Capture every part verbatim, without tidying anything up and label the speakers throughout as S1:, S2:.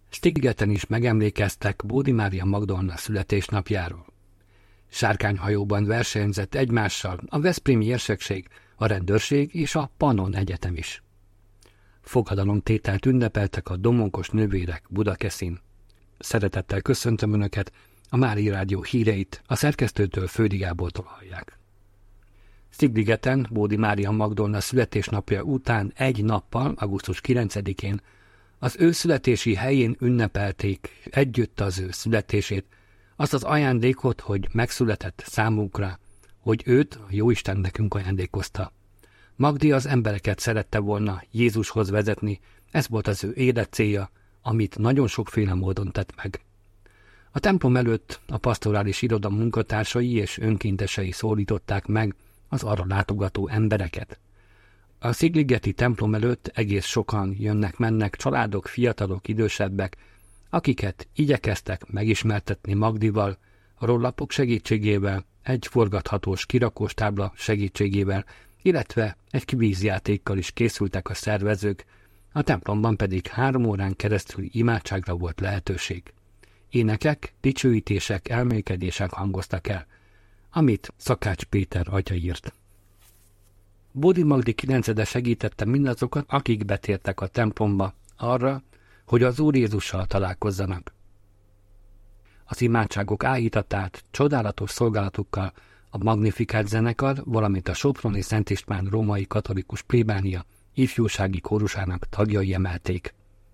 S1: Stigligeten is megemlékeztek Bódi Mária Magdolna születésnapjáról. Sárkányhajóban versenyzett egymással a veszprémi érsekség, a rendőrség és a Pannon Egyetem is. Fogadalomtételt ünnepeltek a domonkos nővérek Budakeszin. Szeretettel köszöntöm Önöket, a Mária Rádió híreit a szerkesztőtől, Földi Gábortól hallják. Stigligeten Bódi Mária Magdolna születésnapja után egy nappal, augusztus kilencedikén az ő születési helyén ünnepelték együtt az ő születését, azt az ajándékot, hogy megszületett számunkra, hogy őt a Jóisten nekünk ajándékozta. Magdi az embereket szerette volna Jézushoz vezetni, ez volt az ő élet célja, amit nagyon sokféle módon tett meg. A templom előtt a pastorális iroda munkatársai és önkéntesei szólították meg az arra látogató embereket. A Stigligeti templom előtt egész sokan jönnek-mennek, családok, fiatalok, idősebbek, akiket igyekeztek megismertetni Magdival, a rollapok segítségével, egy forgathatós kirakós tábla segítségével, illetve egy kvízjátékkal is készültek a szervezők, a templomban pedig három órán keresztül imádságra volt lehetőség. Énekek, dicsőítések, elmélkedések hangoztak el, amit Szakács Péter atya írt. Bódi Magdi kilencede segítette mindazokat, akik betértek a templomba arra, hogy az Úr Jézussal találkozzanak. Az imádságok áhítatát csodálatos szolgálatukkal a Magnificat zenekar, valamint a Soproni Szent István római katolikus plébánia ifjúsági kórusának tagjai emelték.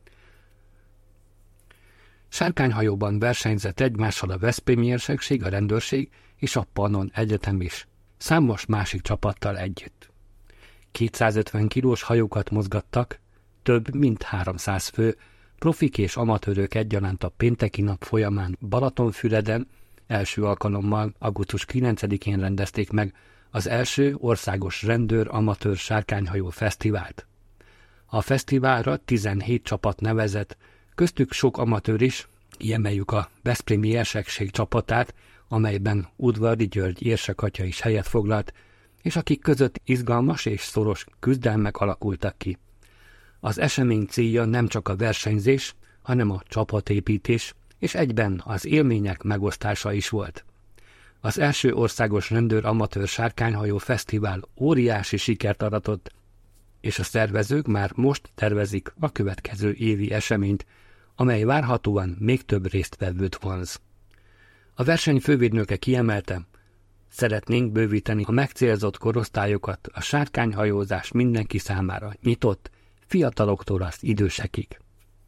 S1: Sárkányhajóban versenyzett egymással a veszprémi érsekség, a rendőrség és a Pannon Egyetem is, számos másik csapattal együtt. kétszázötven kilós hajókat mozgattak, több mint háromszáz fő, profik és amatőrök egyaránt a pénteki nap folyamán Balatonfüreden első alkalommal augusztus kilencedikén rendezték meg az első országos rendőr-amatőr sárkányhajó fesztivált. A fesztiválra tizenhét csapat nevezett, köztük sok amatőr is, kiemeljük a veszprémi érsekség csapatát, amelyben Udvari György érsekatya is helyet foglalt, és akik között izgalmas és szoros küzdelmek alakultak ki. Az esemény célja nem csak a versenyzés, hanem a csapatépítés, és egyben az élmények megosztása is volt. Az első országos rendőr-amatőr sárkányhajó fesztivál óriási sikert aratott, és a szervezők már most tervezik a következő évi eseményt, amely várhatóan még több résztvevőt vonz. A verseny fővédnöke kiemelte, szeretnénk bővíteni a megcélzott korosztályokat, a sárkányhajózás mindenki számára nyitott, fiataloktól az idősekig.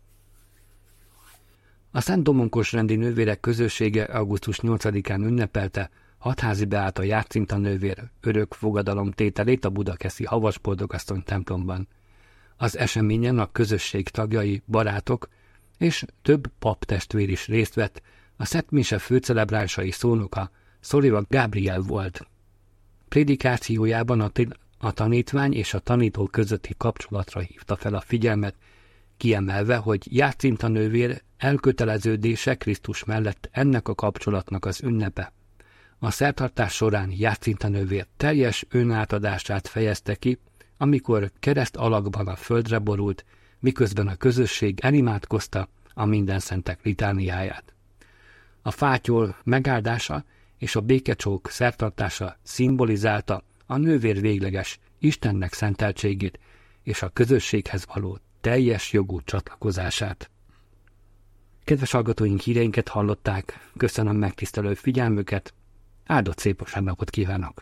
S1: A Szent Domonkos rendi nővérek közössége augusztus nyolcadikán ünnepelte Hatházi Beáta Járszinta nővér örök fogadalomtételét a budakeszi Havasboldogasszony templomban. Az eseményen a közösség tagjai, barátok és több paptestvér is részt vett, a Szent Mise főcelebránsai szónoka Szoliva Gábriel volt. Prédikációjában a, a tanítvány és a tanító közötti kapcsolatra hívta fel a figyelmet, kiemelve, hogy Járszinta nővér elköteleződése Krisztus mellett ennek a kapcsolatnak az ünnepe. A szertartás során Járszinta nővér teljes önátadását fejezte ki, amikor kereszt alakban a földre borult, miközben a közösség elimádkozta a mindenszentek litániáját. A fátyol megáldása és a békecsók szertartása szimbolizálta a nővér végleges Istennek szenteltségét és a közösséghez való teljes jogú csatlakozását. Kedves hallgatóink, híreinket hallották, köszönöm megtisztelő figyelmüket, áldott szép vasárnapot kívánok!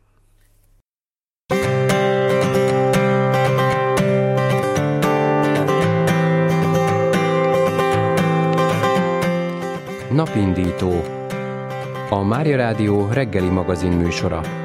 S2: Napindító, a Mária Rádió reggeli magazin műsora.